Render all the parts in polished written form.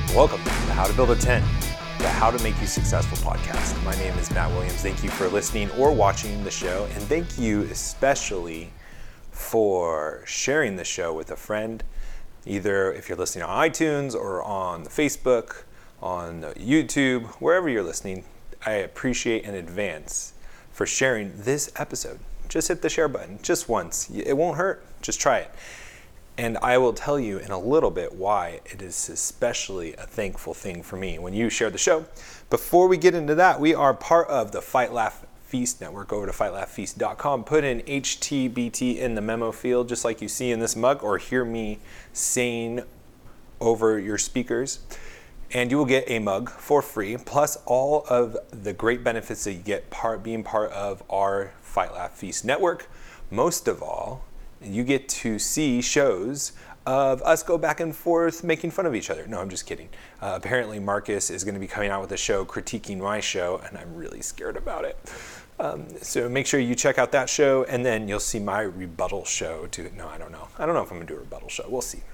Welcome to How to Build a Tent, the How to Make You Successful podcast. My name is Matt Williams. Thank you for listening or watching the show, and thank you especially for sharing the show with a friend, either if you're listening on iTunes or on Facebook, on YouTube, wherever you're listening. I appreciate in advance for sharing this episode. Just hit the share button just once. It won't hurt. Just try it. And I will tell you in a little bit why it is especially a thankful thing for me when you share the show. Before we get into that, we are part of the Fight Laugh Feast network. Go over to fightlaughfeast.com, put in HTBT in the memo field, just like you see in this mug, or hear me saying over your speakers. And you will get a mug for free, plus all of the great benefits that you get being part of our Fight Laugh Feast network. Most of all, you get to see shows of us go back and forth making fun of each other. No, I'm just kidding. Apparently Marcus is going to be coming out with a show critiquing my show, and I'm really scared about it. So make sure you check out that show, and then you'll see my rebuttal show too. No, I don't know. I don't know if I'm going to do a rebuttal show. We'll see.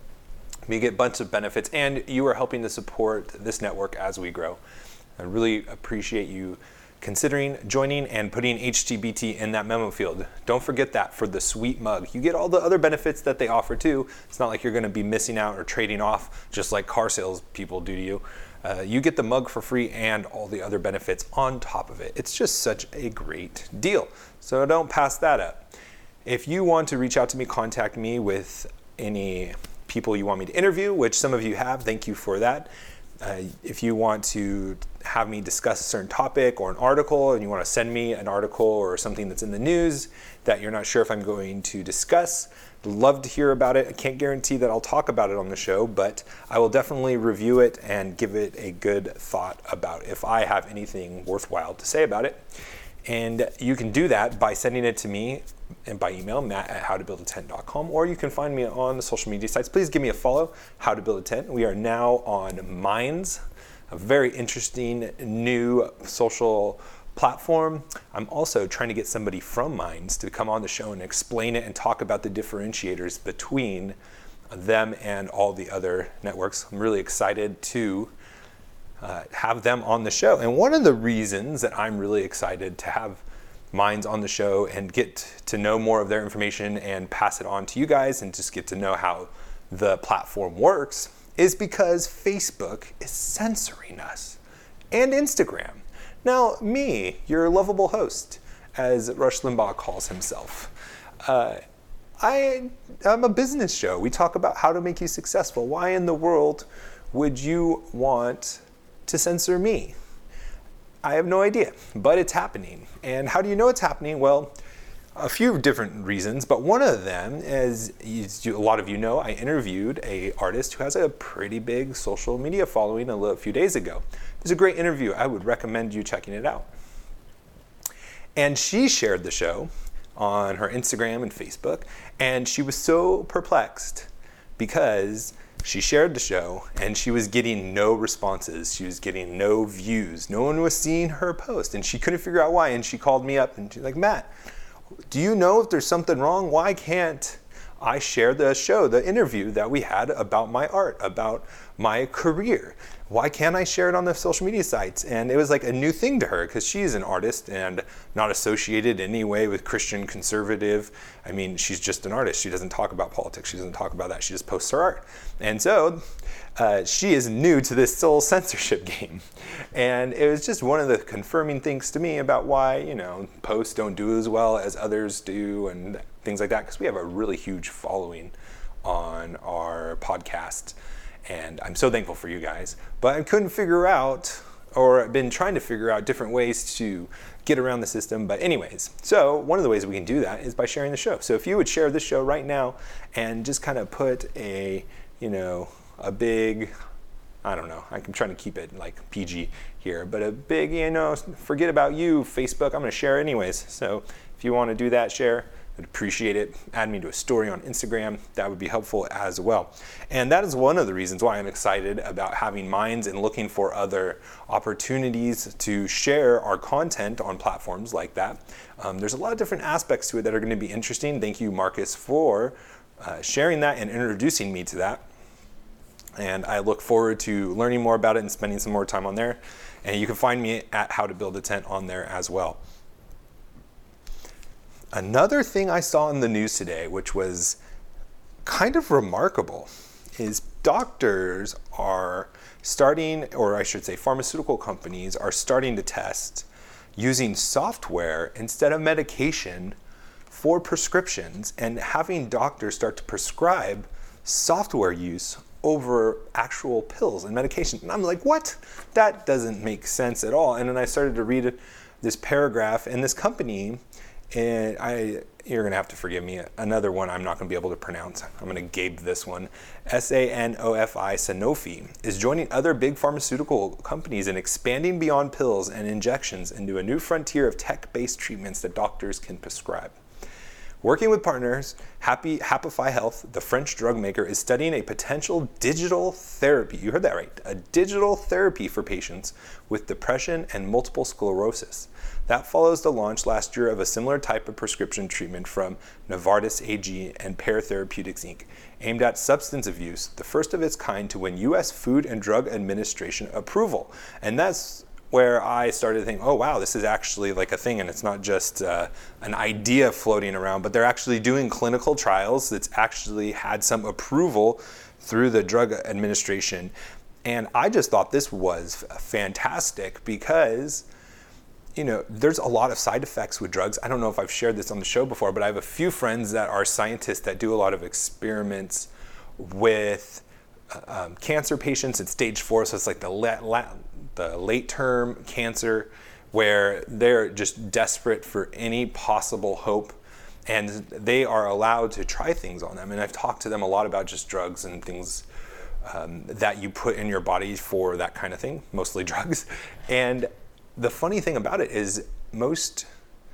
We get a bunch of benefits, and you are helping to support this network as we grow. I really appreciate you considering joining and putting HTBT in that memo field. Don't forget that for the sweet mug. You get all the other benefits that they offer too. It's not like you're going to be missing out or trading off just like car sales people do to you. You get the mug for free and all the other benefits on top of it. It's just such a great deal. So don't pass that up. If you want to reach out to me, contact me with any people you want me to interview, which some of you have. Thank you for that. If you want to have me discuss a certain topic or an article, and you want to send me an article or something that's in the news that you're not sure if I'm going to discuss, I'd love to hear about it. I can't guarantee that I'll talk about it on the show, but I will definitely review it and give it a good thought about if I have anything worthwhile to say about it. And you can do that by sending it to me and by email, matt@howtobuildatent.com, or you can find me on the social media sites. Please give me a follow, How to Build a Tent. We are now on Minds, a very interesting new social platform. I'm also trying to get somebody from Minds to come on the show and explain it and talk about the differentiators between them and all the other networks. I'm really excited to have them on the show. And one of the reasons that I'm really excited to have Minds on the show and get to know more of their information and pass it on to you guys and just get to know how the platform works is because Facebook is censoring us, and Instagram. Now, me, your lovable host, as Rush Limbaugh calls himself, I'm a business show. We talk about how to make you successful. Why in the world would you want to censor me? I have no idea, but it's happening. And how do you know it's happening? Well, a few different reasons, but one of them is, a lot of you know, I interviewed an artist who has a pretty big social media following a few days ago. It was a great interview. I would recommend you checking it out. And she shared the show on her Instagram and Facebook, and she was so perplexed because she shared the show and she was getting no responses. She was getting no views. No one was seeing her post, and she couldn't figure out why. And she called me up and she's like, Matt, do you know if there's something wrong? Why can't I share the show, the interview that we had about my art, about my career? Why can't I share it on the social media sites? And it was like a new thing to her because she's an artist and not associated in any way with Christian conservative. I mean, she's just an artist. She doesn't talk about politics. She doesn't talk about that. She just posts her art. And so she is new to this whole censorship game. And it was just one of the confirming things to me about why, posts don't do as well as others do and things like that, because we have a really huge following on our podcast. And I'm so thankful for you guys. But I couldn't figure out, or I've been trying to figure out different ways to get around the system. But anyways, so one of the ways we can do that is by sharing the show. So if you would share this show right now and just kind of put a big, I don't know, I'm trying to keep it like PG here, but a big, forget about you, Facebook, I'm going to share anyways. So if you want to do that, share. I'd appreciate it. Add me to a story on Instagram. That would be helpful as well. And that is one of the reasons why I'm excited about having Minds and looking for other opportunities to share our content on platforms like that. There's a lot of different aspects to it that are going to be interesting. Thank you, Marcus, for sharing that and introducing me to that. And I look forward to learning more about it and spending some more time on there. And you can find me at How to Build a Tent on there as well. Another thing I saw in the news today, which was kind of remarkable, is doctors are starting, or I should say pharmaceutical companies are starting to test using software instead of medication for prescriptions, and having doctors start to prescribe software use over actual pills and medication. And I'm like, what? That doesn't make sense at all. And then I started to read this paragraph, and this company, and you're gonna have to forgive me, another one I'm not gonna be able to pronounce. I'm gonna gape this one. Sanofi is joining other big pharmaceutical companies in expanding beyond pills and injections into a new frontier of tech-based treatments that doctors can prescribe. Working with partners, Happify Health, the French drug maker, is studying a potential digital therapy. You heard that right. A digital therapy for patients with depression and multiple sclerosis. That follows the launch last year of a similar type of prescription treatment from Novartis AG and Pear Therapeutics Inc., aimed at substance abuse, the first of its kind to win U.S. Food and Drug Administration approval. And that's where I started to think, oh wow, this is actually like a thing, and it's not just an idea floating around, but they're actually doing clinical trials that's actually had some approval through the Drug Administration. And I just thought this was fantastic because, you know, there's a lot of side effects with drugs. I don't know if I've shared this on the show before, but I have a few friends that are scientists that do a lot of experiments with cancer patients at stage 4, so it's like the late-term cancer, where they're just desperate for any possible hope, and they are allowed to try things on them. And I've talked to them a lot about just drugs and things that you put in your body for that kind of thing, mostly drugs. And the funny thing about it is most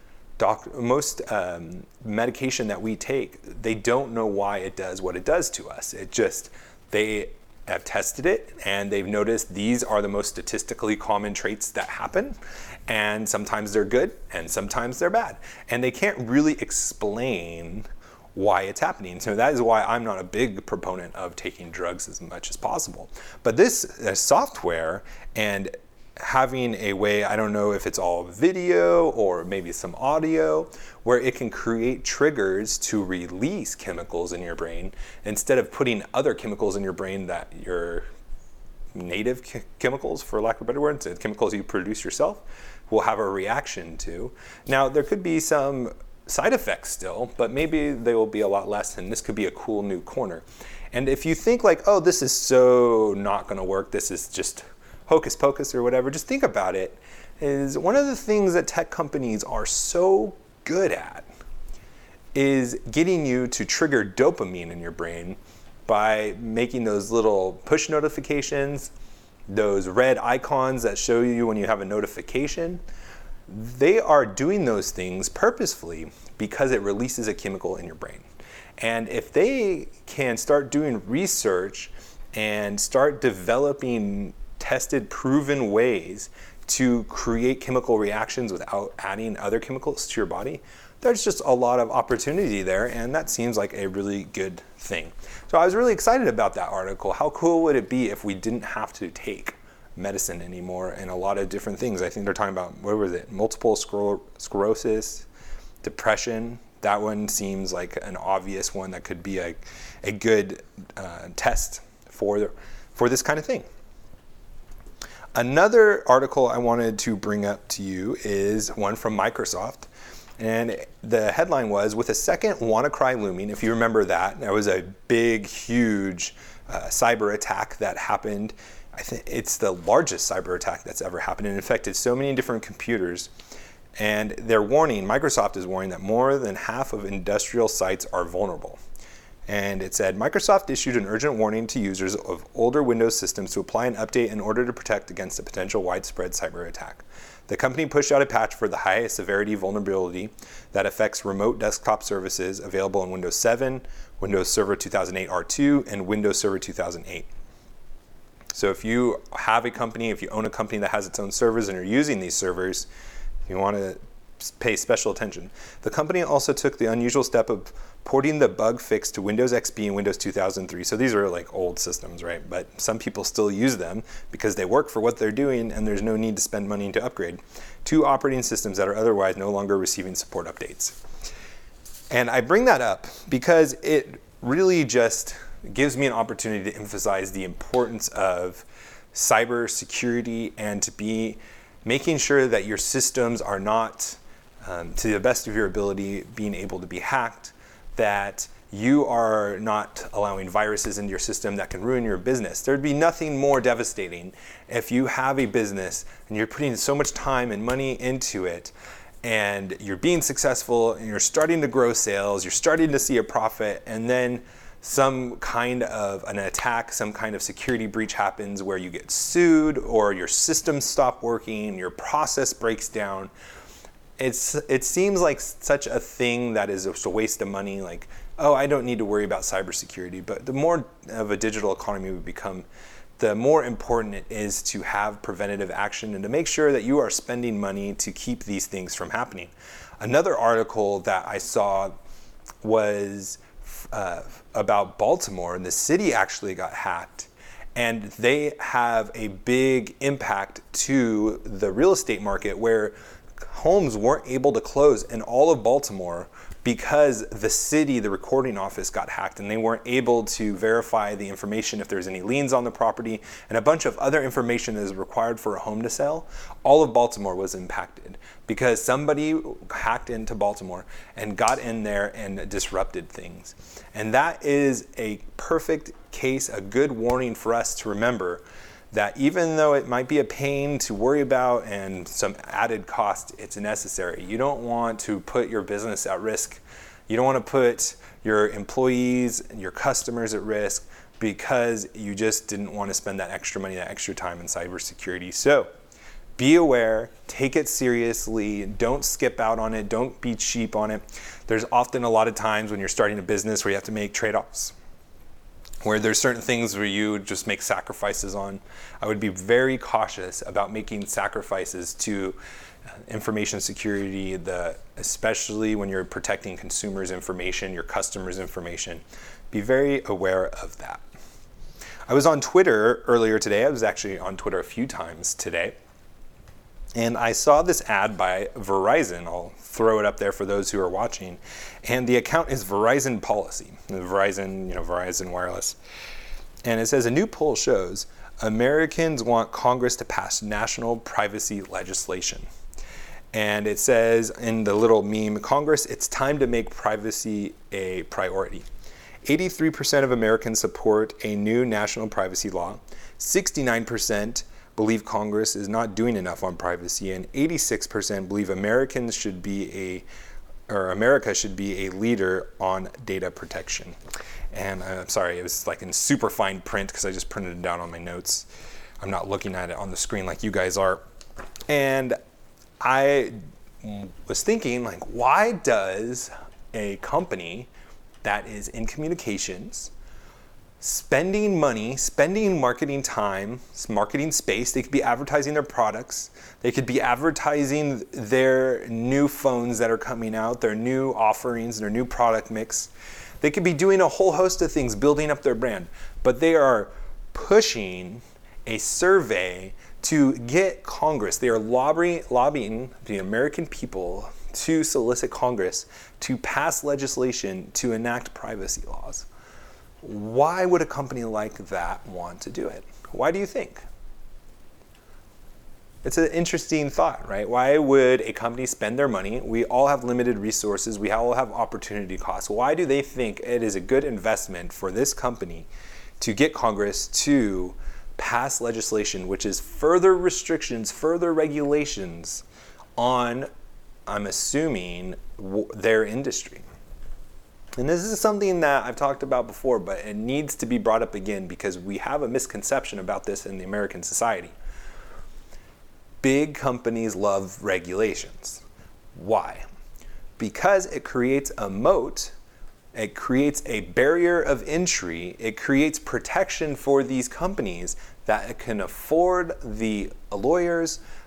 medication that we take, they don't know why it does what it does to us. They have tested it, and they've noticed these are the most statistically common traits that happen, and sometimes they're good and sometimes they're bad, and they can't really explain why it's happening. So that is why I'm not a big proponent of taking drugs as much as possible. But this software and having a way, I don't know if it's all video or maybe some audio, where it can create triggers to release chemicals in your brain instead of putting other chemicals in your brain that your native chemicals, for lack of a better word, so chemicals you produce yourself, will have a reaction to. Now, there could be some side effects still, but maybe they will be a lot less, and this could be a cool new corner. And if you think like, oh, this is so not gonna work, this is just hocus pocus or whatever, just think about it, is one of the things that tech companies are so good at is getting you to trigger dopamine in your brain by making those little push notifications, those red icons that show you when you have a notification. They are doing those things purposefully because it releases a chemical in your brain. And if they can start doing research and start developing tested, proven ways to create chemical reactions without adding other chemicals to your body, there's just a lot of opportunity there, and that seems like a really good thing. So I was really excited about that article. How cool would it be if we didn't have to take medicine anymore and a lot of different things? I think they're talking about, what was it, multiple sclerosis, depression. That one seems like an obvious one that could be a good test for this kind of thing. Another article I wanted to bring up to you is one from Microsoft. And the headline was, with a second WannaCry looming, if you remember that, there was a big, huge cyber attack that happened. I think it's the largest cyber attack that's ever happened and infected so many different computers. And Microsoft is warning that more than half of industrial sites are vulnerable. And it said, Microsoft issued an urgent warning to users of older Windows systems to apply an update in order to protect against a potential widespread cyber attack. The company pushed out a patch for the highest severity vulnerability that affects remote desktop services available in Windows 7, Windows Server 2008 R2, and Windows Server 2008. So if you have a company, if you own a company that has its own servers and you're using these servers, you want to pay special attention. The company also took the unusual step of porting the bug fix to Windows XP and Windows 2003. So these are like old systems, right? But some people still use them because they work for what they're doing and there's no need to spend money to upgrade. 2 operating systems that are otherwise no longer receiving support updates. And I bring that up because it really just gives me an opportunity to emphasize the importance of cybersecurity and to be making sure that your systems are not, to the best of your ability, being able to be hacked, that you are not allowing viruses into your system that can ruin your business. There'd be nothing more devastating if you have a business and you're putting so much time and money into it and you're being successful and you're starting to grow sales, you're starting to see a profit, and then some kind of an attack, some kind of security breach happens where you get sued or your systems stop working, your process breaks down. It seems like such a thing that is just a waste of money, like, oh, I don't need to worry about cybersecurity. But the more of a digital economy we become, the more important it is to have preventative action and to make sure that you are spending money to keep these things from happening. Another article that I saw was about Baltimore, and the city actually got hacked. And they have a big impact to the real estate market where homes weren't able to close in all of Baltimore because the city, the recording office, got hacked and they weren't able to verify the information if there's any liens on the property and a bunch of other information that is required for a home to sell. All of Baltimore was impacted because somebody hacked into Baltimore and got in there and disrupted things. And that is a perfect case, a good warning for us to remember that even though it might be a pain to worry about and some added cost, it's necessary. You don't want to put your business at risk. You don't want to put your employees and your customers at risk because you just didn't want to spend that extra money, that extra time in cybersecurity. So be aware, take it seriously, don't skip out on it, don't be cheap on it. There's often a lot of times when you're starting a business where you have to make trade-offs, where there's certain things where you just make sacrifices on. I would be very cautious about making sacrifices to information security, especially when you're protecting consumers' information, your customers' information. Be very aware of that. I was on Twitter earlier today. I was actually on Twitter a few times today. And I saw this ad by Verizon. I'll throw it up there for those who are watching. And the account is Verizon Policy. Verizon Wireless. And it says, a new poll shows Americans want Congress to pass national privacy legislation. And it says in the little meme, Congress, it's time to make privacy a priority. 83% of Americans support a new national privacy law. 69% believe Congress is not doing enough on privacy, and 86% believe America should be a leader on data protection. And I'm sorry, it was like in super fine print because I just printed it down on my notes. I'm not looking at it on the screen like you guys are. And I was thinking, like, why does a company that is in communications spending money, spending marketing time, marketing space, they could be advertising their products, they could be advertising their new phones that are coming out, their new offerings, their new product mix. They could be doing a whole host of things, building up their brand, but they are pushing a survey to get Congress. They are lobbying the American people to solicit Congress to pass legislation to enact privacy laws. Why would a company like that want to do it? Why do you think? It's an interesting thought, right? Why would a company spend their money? We all have limited resources. We all have opportunity costs. Why do they think it is a good investment for this company to get Congress to pass legislation which is further restrictions, further regulations on, I'm assuming, their industry? And this is something that I've talked about before, but it needs to be brought up again because we have a misconception about this in the American society. Big companies love regulations. Why? Because it creates a moat, it creates a barrier of entry, it creates protection for these companies that can afford the lawyers,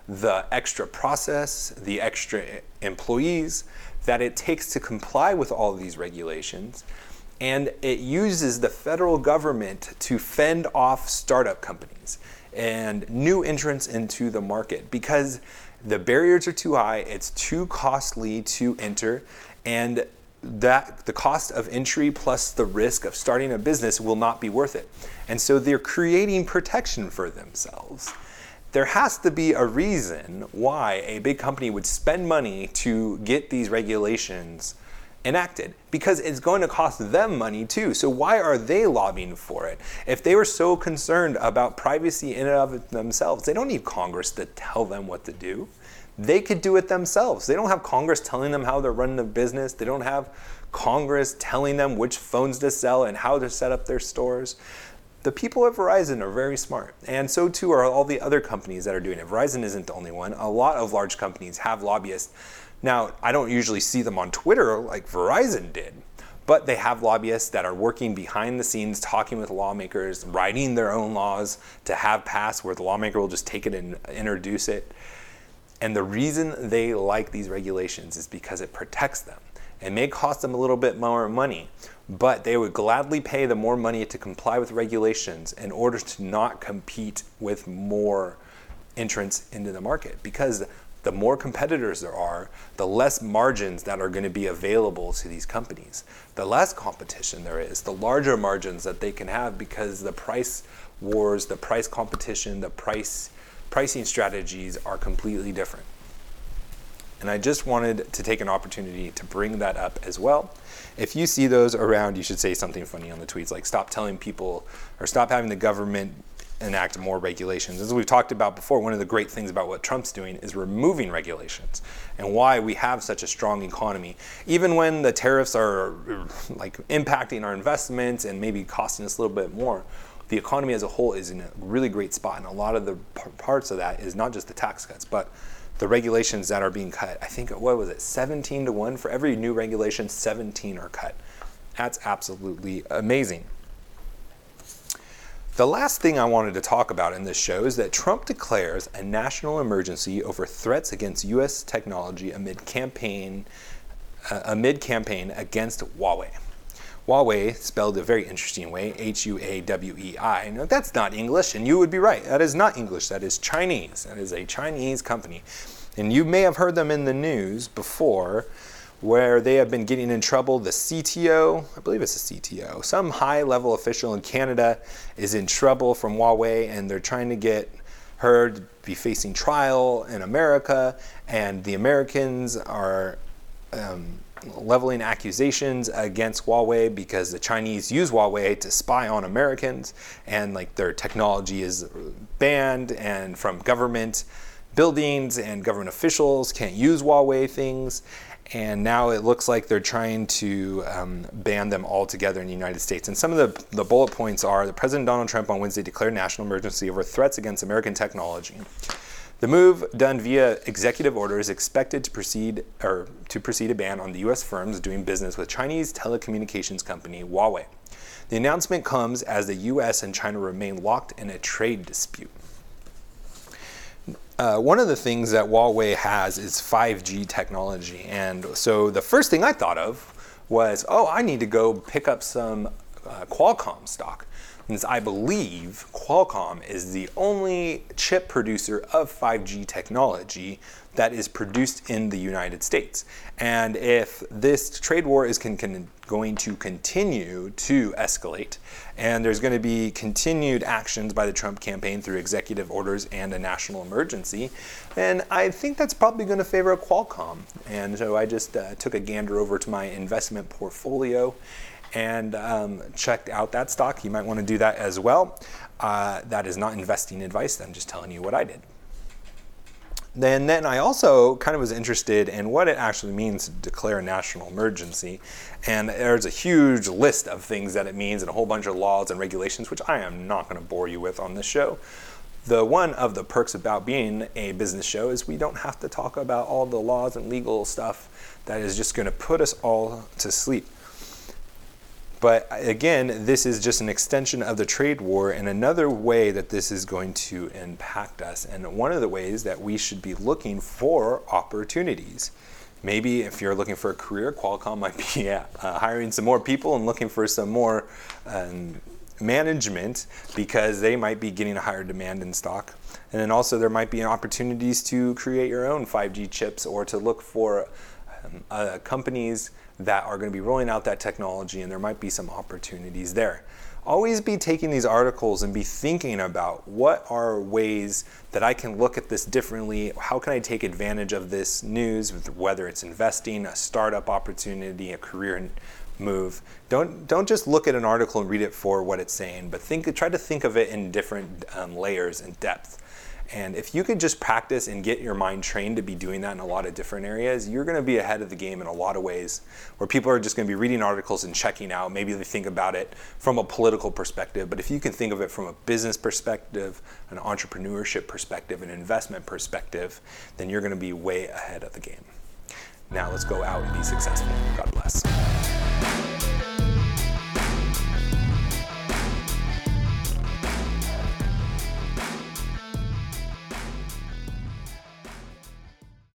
the extra process, the extra employees that it takes to comply with all of these regulations. And it uses the federal government to fend off startup companies and new entrants into the market because the barriers are too high, it's too costly to enter, and that the cost of entry plus the risk of starting a business will not be worth it. And so they're creating protection for themselves. There has to be a reason why a big company would spend money to get these regulations enacted, because it's going to cost them money too. So why are they lobbying for it? If they were so concerned about privacy in and of themselves, they don't need Congress to tell them what to do. They could do it themselves. They don't have Congress telling them how they're running the business. They don't have Congress telling them which phones to sell and how to set up their stores. The people at Verizon are very smart, and so too are all the other companies that are doing it. Verizon isn't the only one. A lot of large companies have lobbyists. Now, I don't usually see them on Twitter like Verizon did, but they have lobbyists that are working behind the scenes, talking with lawmakers, writing their own laws to have passed where the lawmaker will just take it and introduce it. And the reason they like these regulations is because it protects them. It may cost them a little bit more money, but they would gladly pay the more money to comply with regulations in order to not compete with more entrants into the market. Because the more competitors there are, the less margins that are going to be available to these companies. The less competition there is, the larger margins that they can have, because the price wars, the price competition, the pricing strategies are completely different. And I just wanted to take an opportunity to bring that up as well. If you see those around, you should say something funny on the tweets, like stop telling people, or stop having the government enact more regulations. As we've talked about before, one of the great things about what Trump's doing is removing regulations, and why we have such a strong economy. Even when the tariffs are like impacting our investments and maybe costing us a little bit more, the economy as a whole is in a really great spot. And a lot of the parts of that is not just the tax cuts, but the regulations that are being cut. I think, what was it, 17-1? For every new regulation, 17 are cut. That's absolutely amazing. The last thing I wanted to talk about in this show is that Trump declares a national emergency over threats against U.S. technology amid campaign against Huawei. Huawei, spelled a very interesting way, Huawei. Now, that's not English, and you would be right. That is not English. That is Chinese. That is a Chinese company. And you may have heard them in the news before, where they have been getting in trouble. The CTO, I believe it's a CTO, some high-level official in Canada is in trouble from Huawei, and they're trying to get her to be facing trial in America, and the Americans are leveling accusations against Huawei because the Chinese use Huawei to spy on Americans, and like their technology is banned and from government buildings, and government officials can't use Huawei things. And now it looks like they're trying to ban them altogether in the United States. And some of the bullet points are that President Donald Trump on Wednesday declared national emergency over threats against American technology. The move, done via executive order, is expected to precede a ban on the U.S. firms doing business with Chinese telecommunications company Huawei. The announcement comes as the U.S. and China remain locked in a trade dispute. One of the things that Huawei has is 5G technology. And so the first thing I thought of was, I need to go pick up some Qualcomm stock. Since I believe Qualcomm is the only chip producer of 5G technology that is produced in the United States. And if this trade war is going to continue to escalate, and there's going to be continued actions by the Trump campaign through executive orders and a national emergency, then I think that's probably going to favor Qualcomm. And so I just took a gander over to my investment portfolio and checked out that stock. You might want to do that as well. That is not investing advice. I'm just telling you what I did. Then I also kind of was interested in what it actually means to declare a national emergency. And there's a huge list of things that it means and a whole bunch of laws and regulations, which I am not going to bore you with on this show. One of the perks about being a business show is we don't have to talk about all the laws and legal stuff that is just going to put us all to sleep. But again, this is just an extension of the trade war and another way that this is going to impact us. And one of the ways that we should be looking for opportunities. Maybe if you're looking for a career, Qualcomm might be hiring some more people and looking for some more management, because they might be getting a higher demand in stock. And then also there might be opportunities to create your own 5G chips, or to look for companies that are going to be rolling out that technology, and there might be some opportunities there. Always be taking these articles and be thinking about what are ways that I can look at this differently. How can I take advantage of this news, whether it's investing, a startup opportunity, a career move. Don't just look at an article and read it for what it's saying, but try to think of it in different layers and depth. And if you could just practice and get your mind trained to be doing that in a lot of different areas, you're going to be ahead of the game in a lot of ways, where people are just going to be reading articles and checking out. Maybe they think about it from a political perspective, but if you can think of it from a business perspective, an entrepreneurship perspective, an investment perspective, then you're going to be way ahead of the game. Now let's go out and be successful. God bless.